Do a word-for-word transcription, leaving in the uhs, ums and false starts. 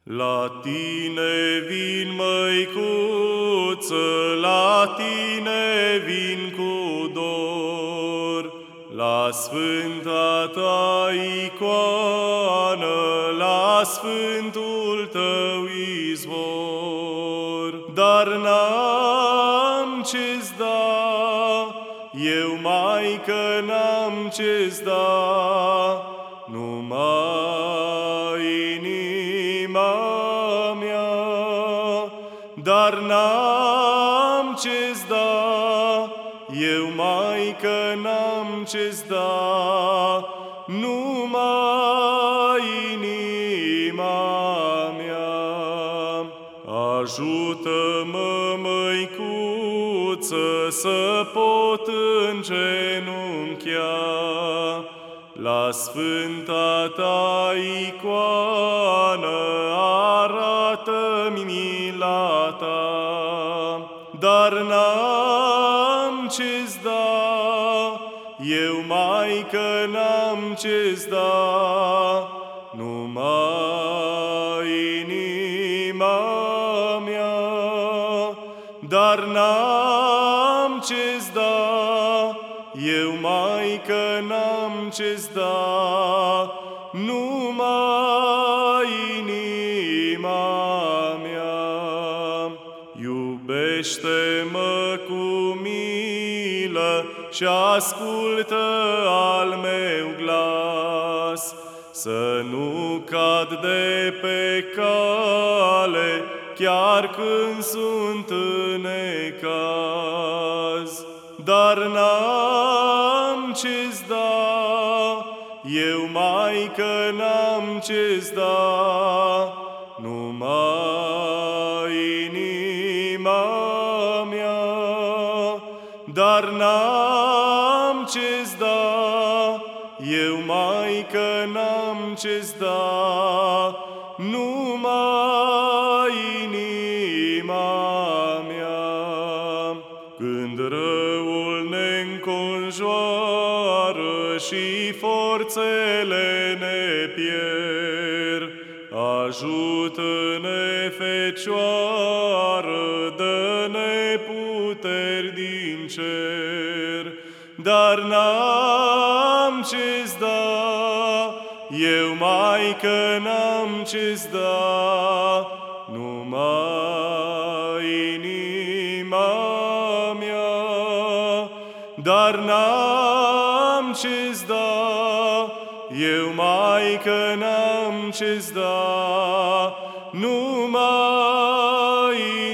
La tine vin, măicuță, la tine vin cu dor, la sfânta ta icoană, la sfântul tău izvor. Dar n-am ce-ți da, eu, Maică, n-am ce-ți da, numai inima mea. Dar n-am ce-ți da, eu, Maică, n-am ce-ți da, numai inima mea. Ajută-mă, măicuță, să pot îngenunchia la sfânta ta icoană, arată-mi mila ta. Dar n-am ce-ți da, eu, Maică, n-am ce-ți da, numai inima mea. Dar n-am ce-ți da, eu, Maică, n-am ce-ți da, numai inima mea. Iubește-mă cu milă și ascultă al meu glas, să nu cad de pe cale, chiar când sunt în necaz. Dar n-am ce-ți da, eu, Maică, n-am ce-ți da, numai inima mea. Dar n-am ce-ți da, eu, Maică, n-am ce-ți da, numai inima mea. Când răul ne înconjoară și forțele ne pierd, ajută-ne, Fecioară, dă-ne puteri din cer. Dar n-am ce-ți da, eu, Maică, n-am ce-ți da, numai inima mea. Dar n-am ce-ți da, eu, Maică, n-am ce-ți da, numai